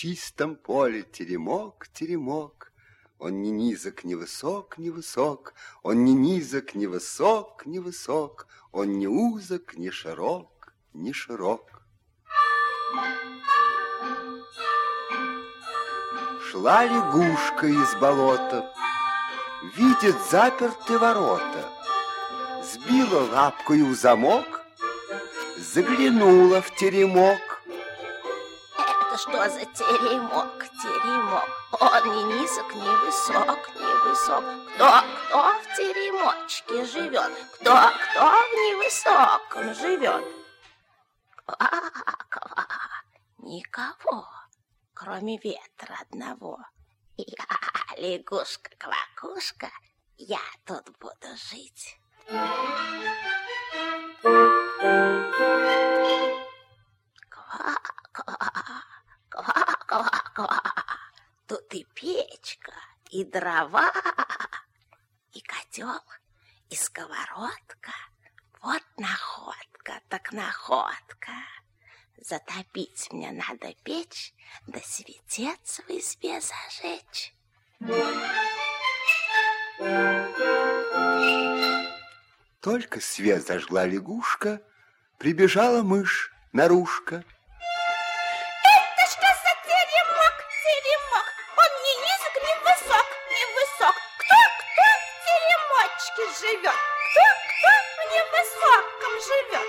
чистом поле теремок, теремок. Он ни низок, ни высок, ни высок. Он ни низок, ни высок, ни высок. Он ни узок, ни широк, ни широк. Шла лягушка из болота, видит заперты ворота, сбила лапкою в замок, заглянула в теремок. Это что за теремок, теремок? Он ни низок, ни высок, ни высок. Кто в теремочке живет? Кто в невысоком живет? Ква-ква, никого, кроме ветра одного. Я, лягушка-квакушка, я тут буду жить. Ква-ква, ква-ква-ква. Тут и печка, и дрова, и котел, и сковородка. Вот находка, так находка. Затопить мне надо печь, да светец в избе зажечь. Только свет зажгла лягушка, прибежала мышь нарушка. Это что за теремок, теремок? Он ни низок, ни высок, ни высок. Кто в теремочке живет? Кто в невысоком живет?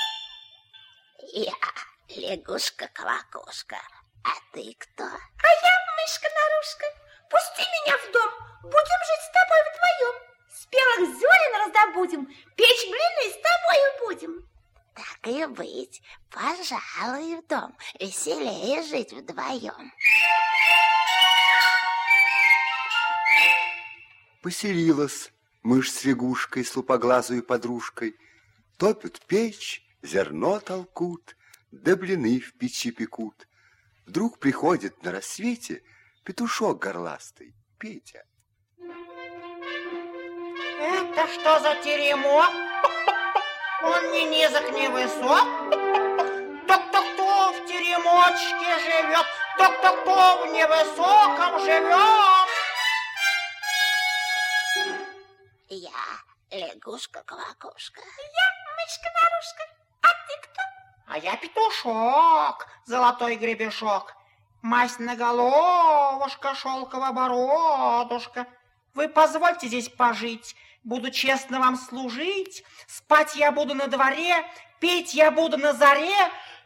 Я, лягушка-квакушка, а ты кто? А я мышка-нарушка. Пусти меня в дом, будем жить с тобой вдвоем. Спелых зерен раздобудем, печь блины с тобою будем. Так и быть, пожалуй, в дом, веселее жить вдвоем. Поселилась мышь с лягушкой, с лупоглазой подружкой. Топят печь, зерно толкут, да блины в печи пекут. Вдруг приходит на рассвете петушок горластый, Петя. Это что за теремок? Он ни низок, ни высок. Кто в теремочке живет? Кто в невысоком живет? Я лягушка-квакушка. Я мышка-нарушка. А ты кто? А я петушок, золотой гребешок. Масть на головушка, шелковая бородушка. Вы позвольте здесь пожить, буду честно вам служить. Спать я буду на дворе, петь я буду на заре.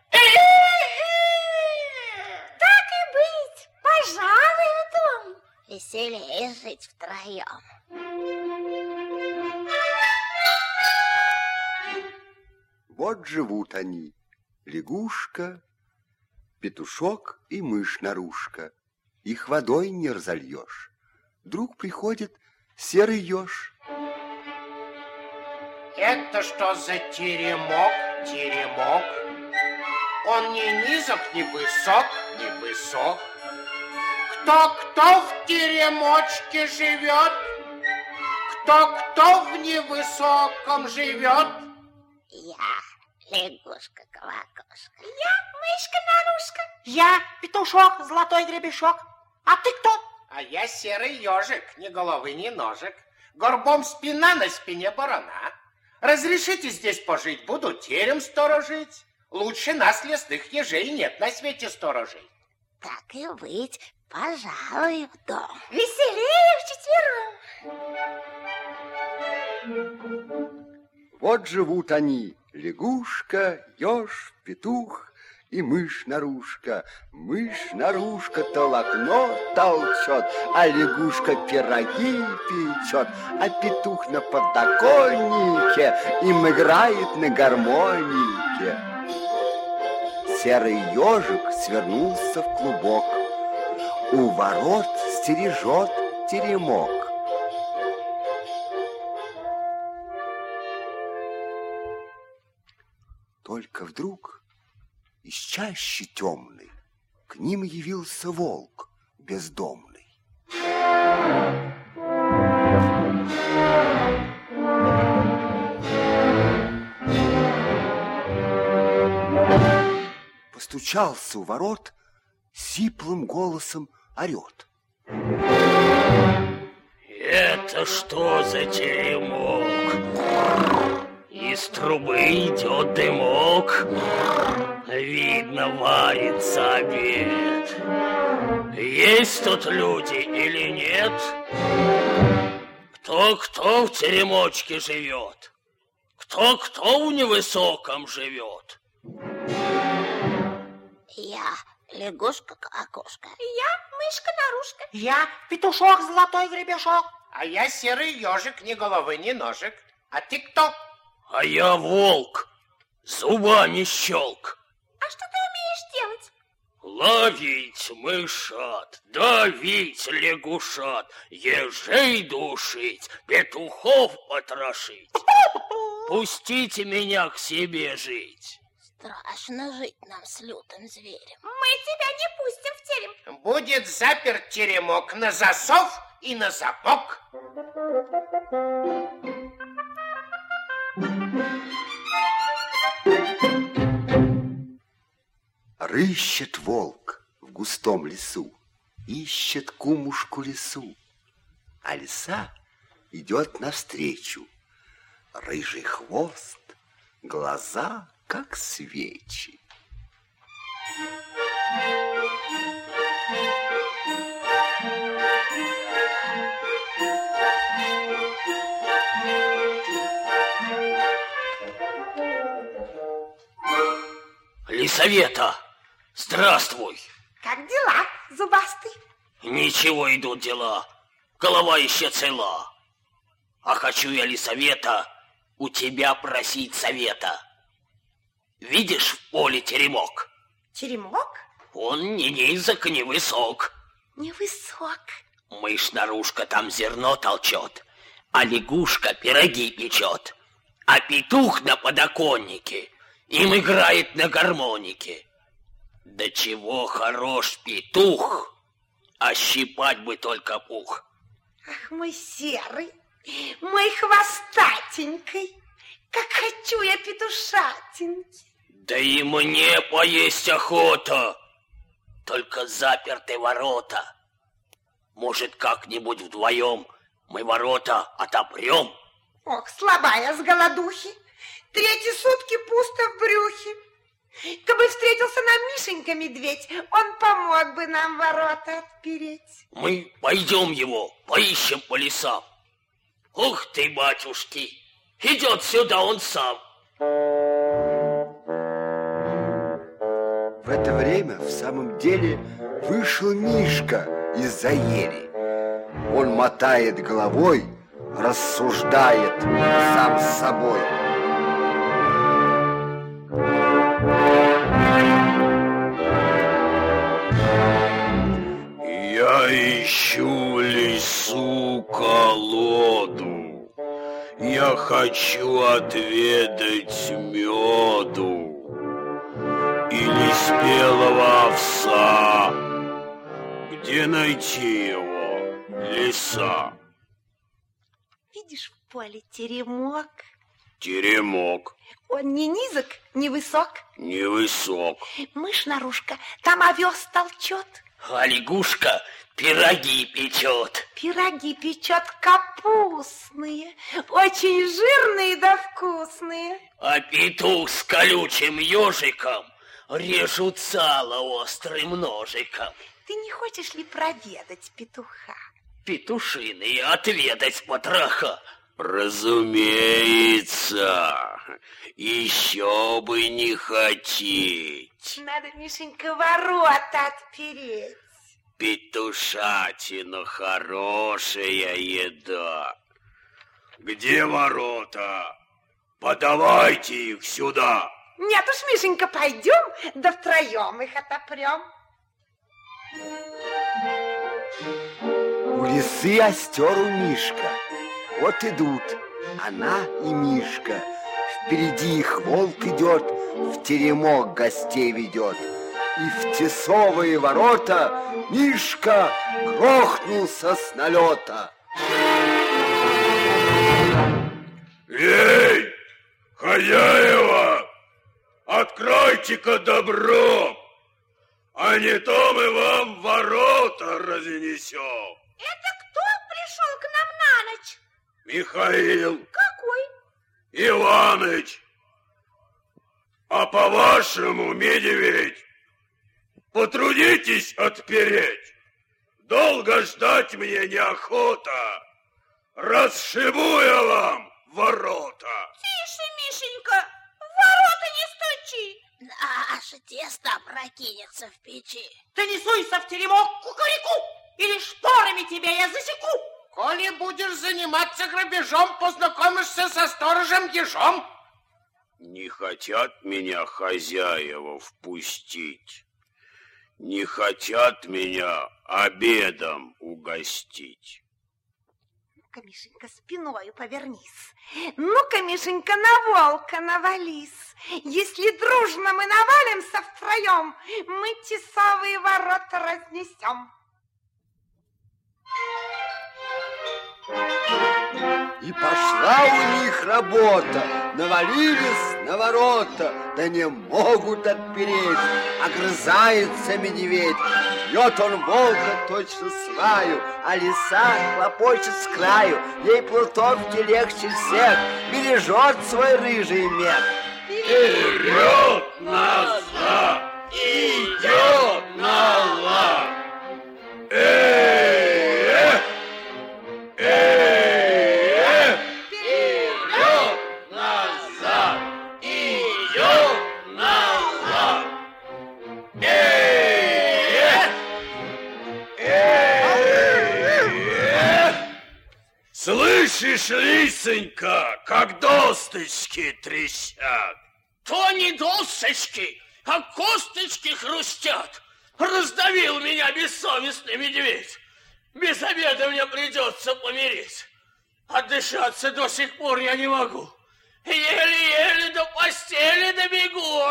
Так и быть, пожалуй, в дом. Веселее жить втроем. Вот живут они, лягушка, петушок и мышь-нарушка. Их водой не разольешь. Вдруг приходит серый еж. Это что за теремок, теремок? Он ни низок, ни высок, ни высок. Кто в теремочке живет? Кто в невысоком живет? Я лягушка-квакушка. Я мышка-нарушка. Я петушок, золотой гребешок. А ты кто? А я серый ежик, ни головы, ни ножек. Горбом спина, на спине барана. Разрешите здесь пожить, буду терем сторожить. Лучше нас, лесных ежей, нет на свете сторожей. Так и быть, пожалуй, в дом. Веселее вчетвером. Вот живут они, лягушка, еж, петух и мышь-нарушка. Мышь-нарушка толокно толчет, а лягушка пироги печет, а петух на подоконнике им играет на гармонике. Серый ежик свернулся в клубок, у ворот стережет теремок. Только вдруг из чащи темной к ним явился волк бездомный. Постучался у ворот, сиплым голосом орет. Это что за теремок? Из трубы идет дымок. Видно, варится обед. Есть тут люди или нет? Кто в теремочке живет? Кто в невысоком живет? Я лягушка-квакушка. Я мышка-нарушка. Я петушок, золотой гребешок. А я серый ежик, ни головы, ни ножек. А ты кто? А я волк, зубами щелк. А что ты умеешь делать? Ловить мышат, давить лягушат, ежей душить, петухов потрошить. Пустите меня к себе жить. Страшно жить нам с лютым зверем. Мы тебя не пустим в терем. Будет заперт теремок на засов и на замок. Рыщет волк в густом лесу, ищет кумушку лису, а лиса идет навстречу. Рыжий хвост, глаза как свечи. Лисавета, здравствуй. Как дела, зубастый? Ничего, идут дела. Голова еще цела. А хочу я, Лисавета, у тебя просить совета. Видишь в поле теремок? Теремок? Он ни низок, ни высок. Невысок. Мышь-нарушка там зерно толчет, а лягушка пироги печет, а петух на подоконнике им играет на гармонике. Да чего хорош петух, а щипать бы только пух. Ах, мой серый, мой хвостатенький, как хочу я петушатенький. Да и мне поесть охота, только заперты ворота. Может, как-нибудь вдвоем мы ворота отопрем? Ох, слабая с голодухи, 3 сутки пусто в брюхе. Кабы встретился нам Мишенька-медведь, он помог бы нам ворота отпереть. Мы пойдем его, поищем по лесам. Ух ты, батюшки, идет сюда он сам. В это время в самом деле вышел Мишка из-за ели. Он мотает головой, рассуждает сам с собой. Я ищу в лесу колоду, я хочу отведать меду или спелого овса. Где найти его, лиса? Видишь в поле теремок? Теремок. Он не низок, не высок. Невысок. Мышь-нарушка там овес толчет. А лягушка пироги печет. Пироги печет капустные, очень жирные да вкусные. А петух с колючим ежиком режут сало острым ножиком. Ты не хочешь ли проведать петуха? Петушиные отведать потроха. Разумеется, еще бы не хотеть. Надо, Мишенька, ворота отпереть. Петушатина хорошая еда. Где ворота? Подавайте их сюда. Нет уж, Мишенька, пойдем, да втроем их отопрем. У лисы остер у Мишка. Вот идут она и Мишка. Впереди их волк идет, в теремок гостей ведет. И в тесовые ворота Мишка грохнулся с налета. Эй, хозяева, откройте-ка добро. А не то мы вам ворота разнесем. Это кто пришел к нам на ночь? Михаил. Какой? Иваныч. А по-вашему, медведь, потрудитесь отпереть. Долго ждать мне неохота. Расшибу я вам ворота. Тише, Мишенька, в ворота не стучи. Наше тесто прокинется в печи. Ты не суйся в теремок, кукареку, или шторами тебя я засеку. Коли будешь заниматься грабежом, познакомишься со сторожем ежом. Не хотят меня хозяева впустить. Не хотят меня обедом угостить. Ну-ка, Мишенька, спиною повернись. Ну-ка, Мишенька, на волка навались. Если дружно мы навалимся втроем, мы тесовые ворота разнесем. И пошла у них работа, навалились на ворота, да не могут отпереть. Огрызается медведь, бьет он волка точно сваю, а лиса хлопочет с краю, ей плутовки легче всех, бережет свой рыжий мех. Вперед, назад, идет на лад. Слышишь, лисонька, как досточки трещат? То не досточки, а косточки хрустят. Раздавил меня бессовестный медведь. Без обеда мне придется помереть. Отдышаться до сих пор я не могу. Еле-еле до постели добегу.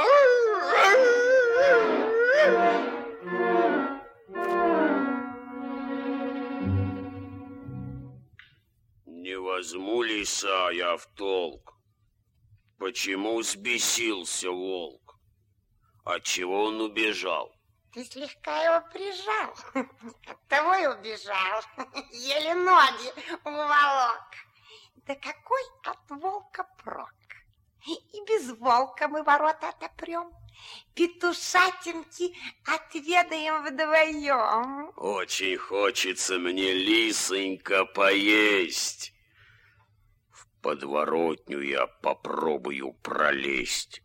Не возьму лиса я в толк. Почему взбесился волк? Отчего он убежал? Ты слегка его прижал, оттого и убежал. Еле ноги уволок. Да какой от волка прок? И без волка мы ворота отопрем. Петушатинки отведаем вдвоем. Очень хочется мне, лисонька, поесть. В подворотню я попробую пролезть.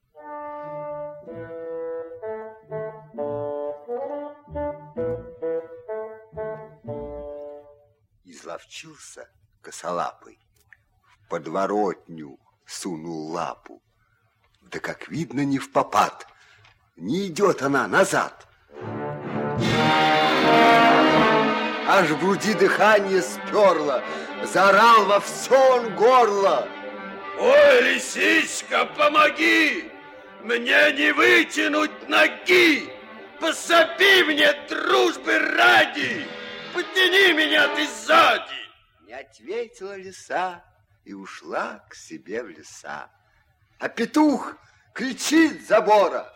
Изловчился косолапый, в подворотню сунул лапу. Да, как видно, не впопад, не идет она назад. Аж в груди дыхание сперло, заорал во все он горло. Ой, лисичка, помоги! Мне не вытянуть ноги! Пособи мне дружбы ради! Потяни меня ты сзади! Не ответила лиса и ушла к себе в леса. А петух кричит с забора.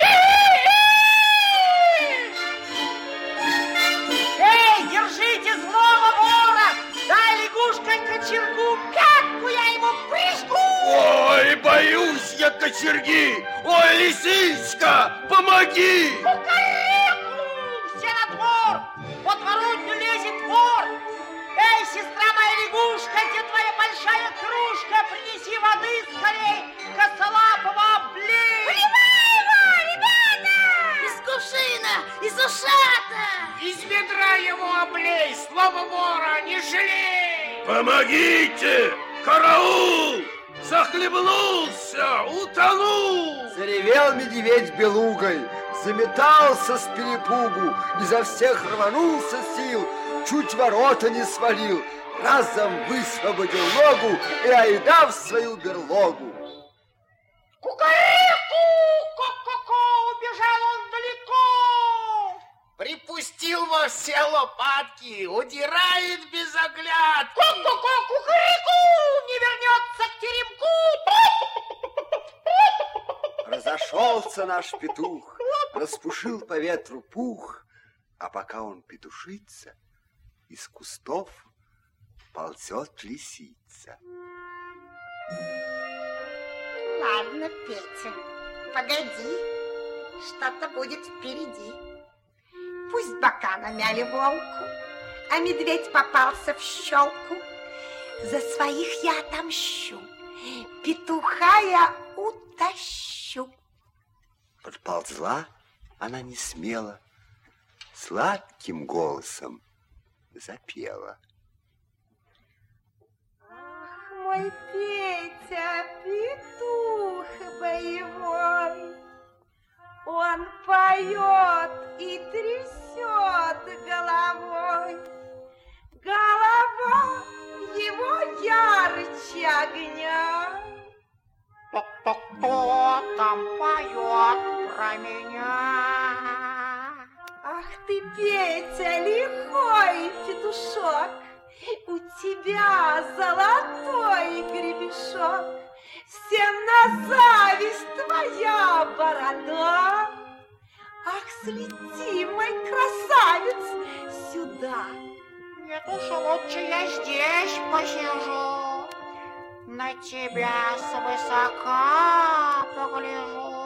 Эй, держите злого вора! Дай лягушка кочергу, как я ему прыжку! Ой, боюсь я кочерги! Ой, лисичка, помоги! Кукареку! Все на двор! В подворотню лезет вор! Эй, сестра моя лягушка, где твоя большая кружка? Принеси воды скорей, косолапого облей! Поливай его, ребята! Из кувшина, из ушата! Из ведра его облей, слово вора не жалей! Помогите! Караул! Захлебнулся, утонул! Заревел медведь белугой, заметался с перепугу, изо всех рванулся сил, чуть ворота не свалил, разом высвободил ногу и айда в свою берлогу. Кукареку! Ко-ко-ко! Убежал он далеко! Припустил во все лопатки, удирает без оглядки. Ко-ко-ко! Кукареку! Не вернется к теремку! Разошелся наш петух, распушил по ветру пух, а пока он петушится, из кустов ползет лисица. Ладно, Петя, погоди, что-то будет впереди. Пусть бока намяли волку, а медведь попался в щелку. За своих я отомщу, петуха я утащу. Подползла она не смело, сладким голосом запела. Ах, мой Петя, петух боевой, он поет и трясет головой. Голова его ярче огня. Кто там поет про меня? Ах ты, Петя, лихой петушок, у тебя золотой гребешок, всем на зависть твоя борода. Ах, слети, мой красавец, сюда. Нет уж, лучше я здесь посижу, на тебя свысока погляжу.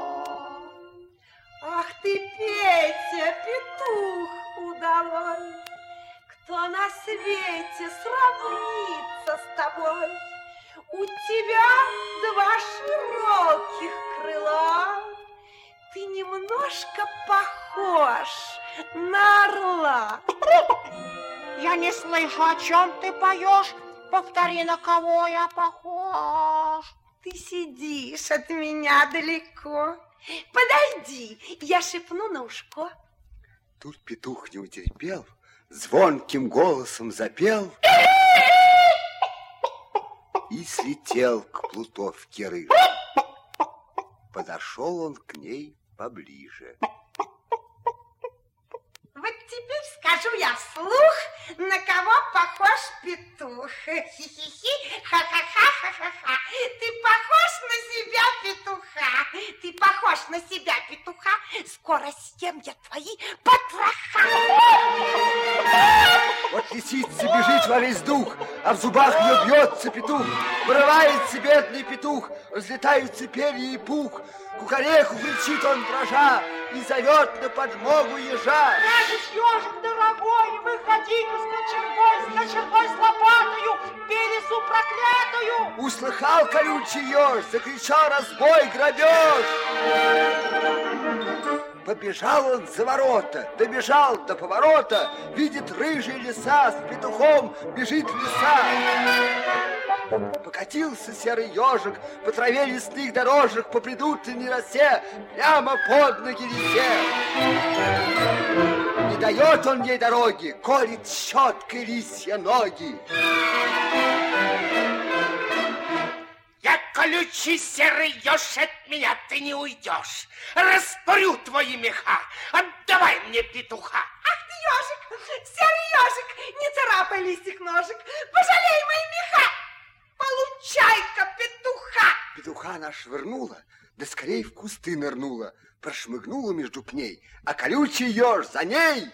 Ах ты, Петя, петух удалой, кто на свете сравнится с тобой? У тебя два широких крыла, ты немножко похож на орла. Я не слышу, о чем ты поешь. Повтори, на кого я похож. Ты сидишь от меня далеко. Подойди, я шепну на ушко. Тут петух не утерпел, звонким голосом запел и слетел к плутовке рыжей. Подошел он к ней поближе. Вот теперь скажу я вслух, на кого похож петух. Хи-хи-хи, ха-ха-ха, ха-ха-ха. Ты похож на себя, петуха. Ты похож на себя, петуха. Скоро съем я твои потроха. Вот лисица бежит во весь дух, а в зубах ее бьется петух. Вырывается бедный петух, разлетаются перья и пух. Кукареху кричит он, дрожа, и зовет на подмогу ежа. Радость, ежик дорогой, выходи-ка с кочергой, с лопатою, пересу проклятую. Услыхал колючий еж, закричал разбой, грабеж. Побежал он за ворота, добежал до поворота, видит рыжий лиса, с петухом бежит в леса. Покатился серый ежик по траве лесных дорожек, по предутренней росе, прямо под ноги лисе. Не дает он ей дороги, колет щеткой лисья ноги. Я колючий серый еж, от меня ты не уйдешь. Распорю твои меха, отдавай мне петуха. Ах ты, ежик, серый ежик, не царапай листик ножек, пожалей мои меха. Получай-ка петуха. Петуха она швырнула, да скорей в кусты нырнула, прошмыгнула между пней, а колючий еж за ней.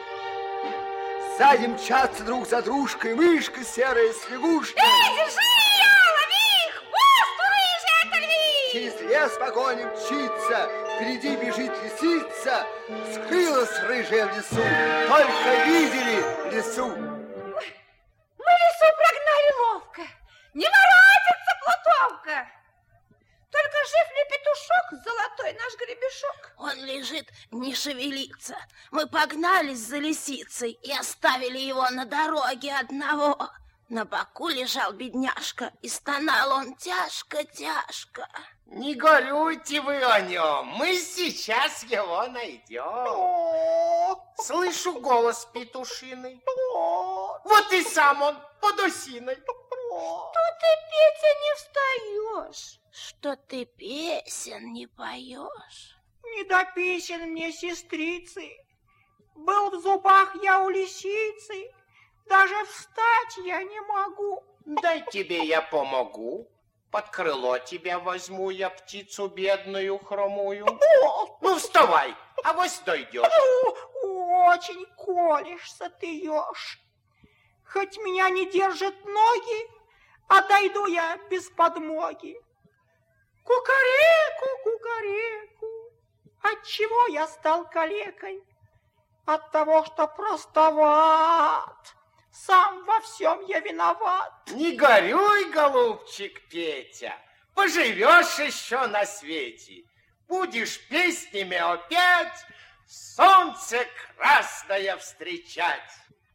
Сзади мчатся друг за дружкой мышка серая с лягушкой. Держи ее, лови, хвост рыжий оторви. Через лес погоня мчится, впереди бежит лисица. Скрылась рыжая в лесу, только видели лису. Мы лису прогнали ловко, не воротится плутовка. Только жив ли петушок, золотой наш гребешок? Он лежит, не шевелится. Мы погнались за лисицей и оставили его на дороге одного. На боку лежал бедняжка, и стонал он тяжко-тяжко. Не горюйте вы о нем, мы сейчас его найдем. Слышу голос петушиный. Вот и сам он под осиной. Что ты, Петя, не встаешь? Что ты песен не поешь? Не до песен мне, сестрицы. Был в зубах я у лисицы, даже встать я не могу. Дай тебе я помогу. Под крыло тебя возьму я, птицу бедную, хромую. Ну, вставай, авось дойдешь. Очень колешься ты, еж. Хоть меня не держат ноги, а дойду я без подмоги. Кукареку, кукареку, отчего я стал калекой? От того, что простоват, сам во всем я виноват. Не горюй, голубчик Петя, поживешь еще на свете. Будешь песнями опять солнце красное встречать.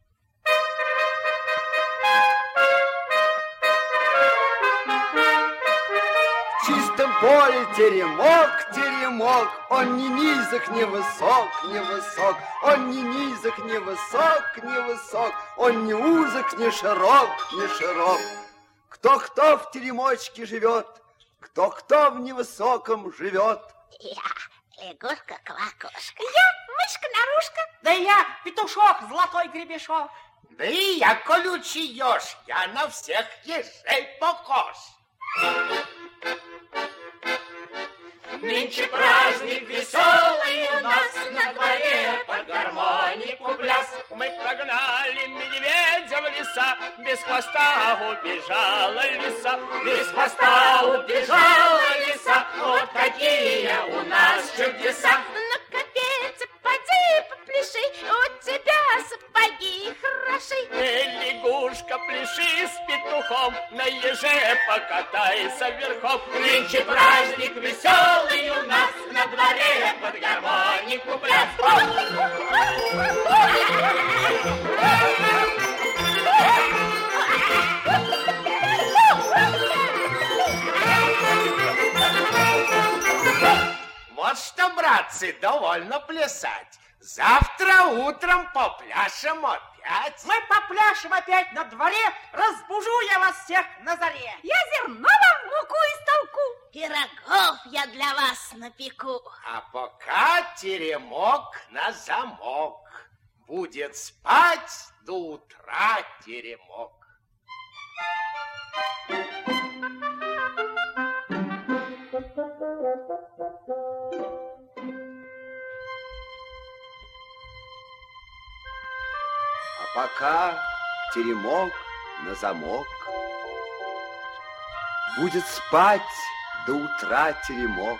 В чистом поле теремок, теремок, он ни низок, ни высок, ни высок, он ни низок, ни высок, ни высок, он ни узок, ни широк, ни широк. Кто в теремочке живет, кто в невысоком живет. Я лягушка-квакушка. Я мышка-нарушка. Да и я петушок, золотой гребешок. Да и я колючий еж, я на всех ежей похож. Нынче праздник веселый у нас на дворе, под гармонику пляс. Мы прогнали медведя в леса, без хвоста убежала лиса. Без хвоста убежала лиса, вот какие у нас чудеса. Ну-ка, Петя, поди попляши, у тебя сапоги хороши. Лягушка, пляши с петухом, на еже покатайся верхом. Нынче праздник веселый у нас на дворе, под гармонику пляс. Вот что, братцы, довольно плясать. Завтра утром попляшем опять. Мы попляшем опять на дворе, разбужу я вас всех на заре. Я зерно вам муку истолку. Пирогов я для вас напеку. А пока теремок на замок. Будет спать до утра теремок. А пока теремок на замок. Будет спать до утра теремок.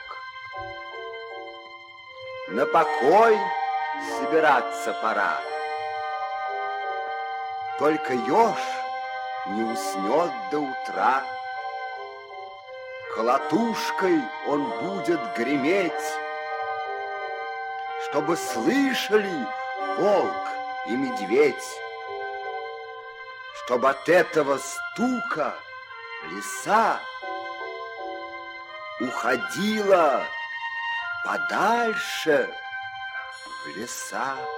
На покой собираться пора. Только еж не уснет до утра. Колотушкой он будет греметь, чтобы слышали волк и медведь, чтобы от этого стука лиса уходила подальше в леса.